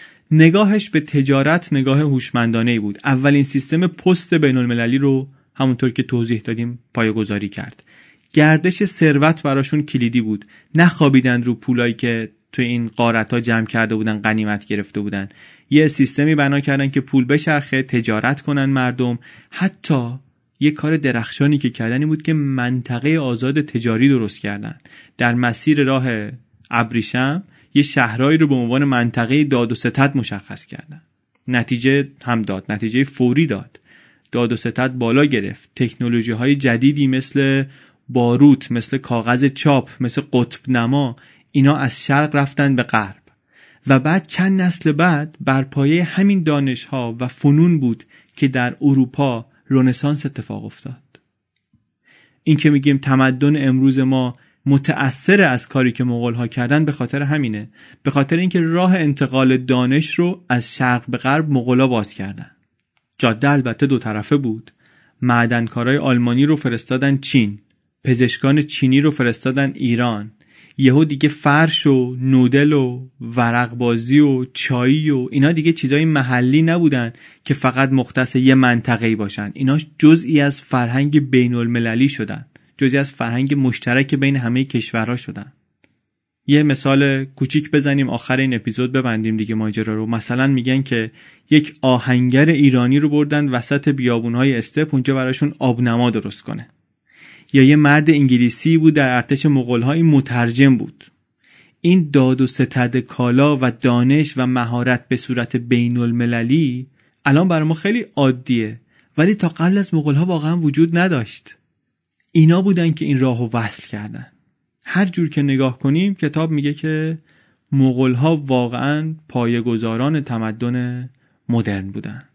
نگاهش به تجارت نگاه هوشمندانه‌ای بود. اولین سیستم پست بین‌المللی رو همونطور که توضیح دادیم پایه‌گذاری کرد. گردش ثروت براشون کلیدی بود. نخوابیدن رو پولایی که تو این قارت‌ها جمع کرده بودن، غنیمت گرفته بودن. یه سیستمی بنا کردن که پول بچرخه، تجارت کنن مردم. حتی یه کار درخشانی که کردنی بود که منطقه آزاد تجاری درست کردن. در مسیر راه ابریشم یه شهرهایی رو به عنوان منطقه داد و ستد مشخص کردن. نتیجه هم داد، نتیجه فوری داد. داد و ستد بالا گرفت. تکنولوژی‌های جدیدی مثل باروت، مثل کاغذ چاپ، مثل قطب نما، اینا از شرق رفتن به غرب و بعد چند نسل بعد بر پایه همین دانش‌ها و فنون بود که در اروپا رنسانس اتفاق افتاد. این که میگیم تمدن امروز ما متأثر از کاری که مغول‌ها کردن به خاطر همینه، به خاطر اینکه راه انتقال دانش رو از شرق به غرب مغول‌ها باز کردن. جاده البته دو طرفه بود. معدنکارای آلمانی رو فرستادن چین، پزشکان چینی رو فرستادن ایران. یهو دیگه فرش و نودل و ورق بازی و چایی و اینا دیگه چیزای محلی نبودن که فقط مختص یه منطقه‌ای باشن. اینا جزئی از فرهنگ بین‌المللی شدن، جزئی از فرهنگ مشترک بین همه کشورها شدن. یه مثال کوچیک بزنیم آخر این اپیزود ببندیم دیگه ماجرا رو. مثلا میگن که یک آهنگر ایرانی رو بردن وسط بیابون‌های استپ، اونجا براشون آبنما درست کنه. یا یه مرد انگلیسی بود در ارتش مغول‌ها، این مترجم بود. این داد و ستد کالا و دانش و مهارت به صورت بین‌المللی الان برای ما خیلی عادیه، ولی تا قبل از مغول‌ها واقعا وجود نداشت. اینا بودن که این راهو وصل کردن. هر جور که نگاه کنیم کتاب میگه که مغول‌ها واقعا پایه‌گذاران تمدن مدرن بودن.